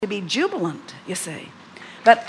to be jubilant, you see. But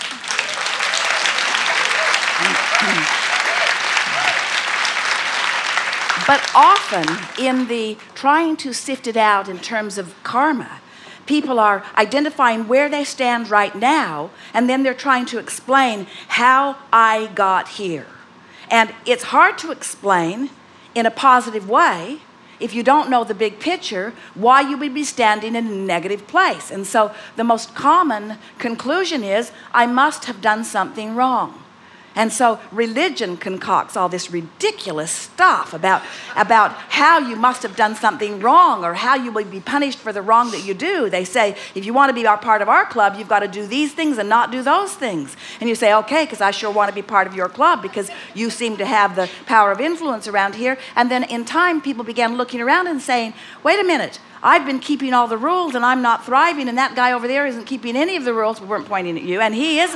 often in the trying to sift it out in terms of karma, people are identifying where they stand right now, and then they're trying to explain how I got here. And it's hard to explain in a positive way if you don't know the big picture, why you would be standing in a negative place. And so the most common conclusion is, I must have done something wrong. And so religion concocts all this ridiculous stuff about how you must have done something wrong or how you would be punished for the wrong that you do. They say, if you want to be a part of our club, you've got to do these things and not do those things. And you say, okay, because I sure want to be part of your club because you seem to have the power of influence around here. And then in time, people began looking around and saying, wait a minute, I've been keeping all the rules and I'm not thriving, and that guy over there isn't keeping any of the rules. We weren't pointing at you, and he is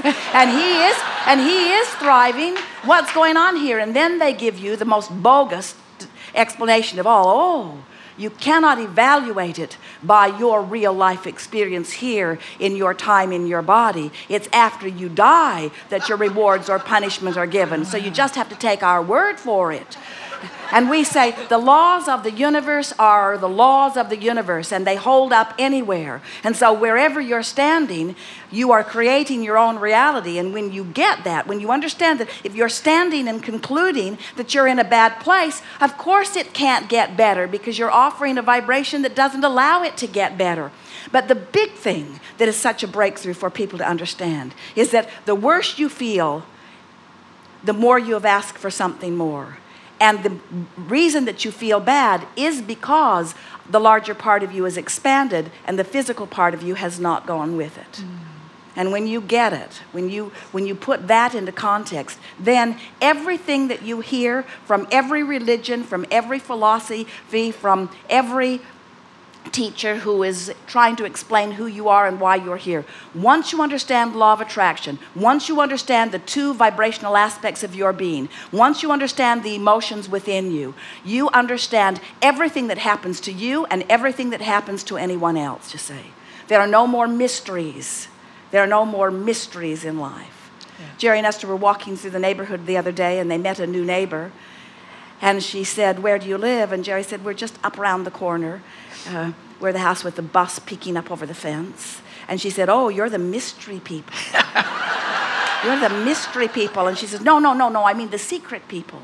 thriving. What's going on here? And then they give you the most bogus explanation of all. Oh, you cannot evaluate it by your real life experience here in your time in your body. It's after you die that your rewards or punishment are given. So you just have to take our word for it. And we say the laws of the universe are the laws of the universe, and they hold up anywhere. And so wherever you're standing, you are creating your own reality. And when you get that, when you understand that if you're standing and concluding that you're in a bad place, of course it can't get better because you're offering a vibration that doesn't allow it to get better. But the big thing that is such a breakthrough for people to understand is that the worse you feel, the more you have asked for something more. And the reason that you feel bad is because the larger part of you is expanded and the physical part of you has not gone with it. And when you get it, when you put that into context, then everything that you hear from every religion, from every philosophy, from every teacher who is trying to explain who you are and why you're here. Once you understand law of attraction, once you understand the two vibrational aspects of your being, once you understand the emotions within you, you understand everything that happens to you and everything that happens to anyone else, you see. There are no more mysteries. There are no more mysteries in life. Yeah. Jerry and Esther were walking through the neighborhood the other day, and they met a new neighbor. And she said, where do you live? And Jerry said, we're just up around the corner. We're the house with the bus peeking up over the fence. And she said, oh, you're the mystery people. You're the mystery people. And she says, no, I mean the secret people.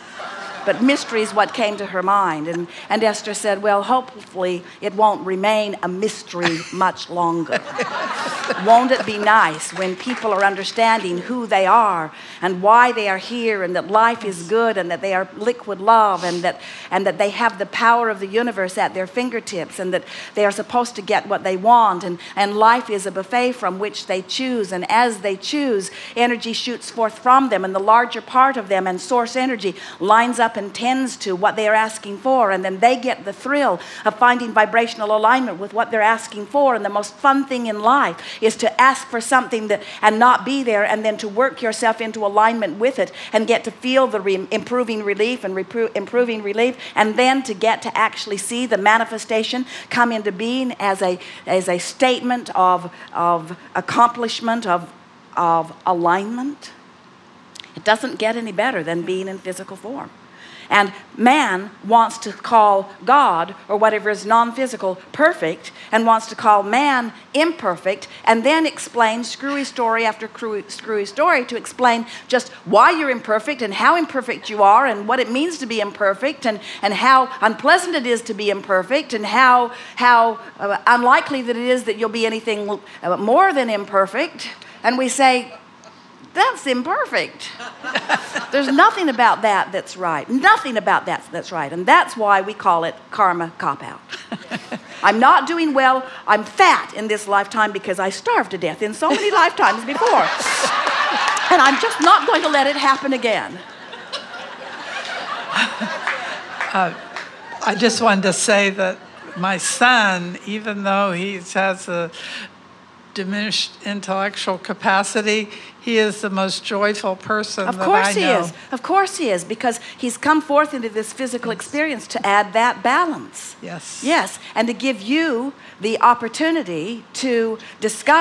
But mystery is what came to her mind. And Esther said, well, hopefully it won't remain a mystery much longer. Won't it be nice when people are understanding who they are and why they are here, and that life is good, and that they are liquid love, and that they have the power of the universe at their fingertips, and that they are supposed to get what they want, and life is a buffet from which they choose, and as they choose, energy shoots forth from them, and the larger part of them and source energy lines up and tends to what they are asking for, and then they get the thrill of finding vibrational alignment with what they're asking for. And the most fun thing in life is to ask for something that and not be there, and then to work yourself into alignment with it and get to feel the improving relief and improving relief, and then to get to actually see the manifestation come into being as a statement of accomplishment, of alignment. It doesn't get any better than being in physical form. And man wants to call God, or whatever is non-physical, perfect, and wants to call man imperfect, and then explain screwy story after screwy story to explain just why you're imperfect and how imperfect you are and what it means to be imperfect, and how unpleasant it is to be imperfect, and how unlikely that it is that you'll be anything more than imperfect. And we say, that's imperfect. There's nothing about that that's right. Nothing about that that's right. And that's why we call it karma cop-out. I'm not doing well. I'm fat in this lifetime because I starved to death in so many lifetimes before. And I'm just not going to let it happen again. I just wanted to say that my son, even though he has a diminished intellectual capacity, he is the most joyful person that I know. Of course he is. Of course he is, because he's come forth into this physical experience to add that balance. Yes. Yes, and to give you the opportunity to discover